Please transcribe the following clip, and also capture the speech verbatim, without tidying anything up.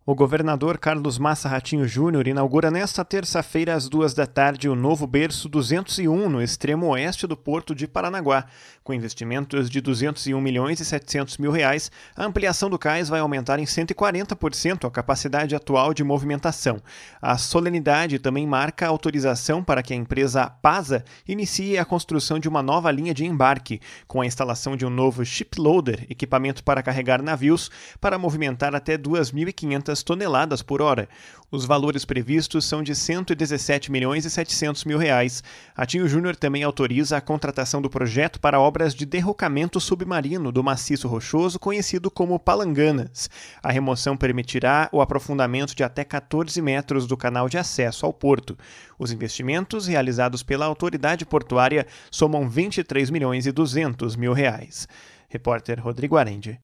O governador Carlos Massa Ratinho Júnior inaugura nesta terça-feira às duas da tarde o novo berço duzentos e um no extremo oeste do Porto de Paranaguá. Com investimentos de duzentos e um milhões e setecentos mil reais, a ampliação do cais vai aumentar em cento e quarenta por cento a capacidade atual de movimentação. A solenidade também marca a autorização para que a empresa Pasa inicie a construção de uma nova linha de embarque, com a instalação de um novo shiploader, equipamento para carregar navios, para movimentar até duas mil e quinhentas toneladas por hora. Os valores previstos são de cento e dezessete milhões e setecentos mil reais. Ratinho Júnior também autoriza a contratação do projeto para obras de derrocamento submarino do maciço rochoso conhecido como Palanganas. A remoção permitirá o aprofundamento de até quatorze metros do canal de acesso ao porto. Os investimentos realizados pela autoridade portuária somam vinte e três milhões e duzentos mil reais. Repórter Rodrigo Arendi.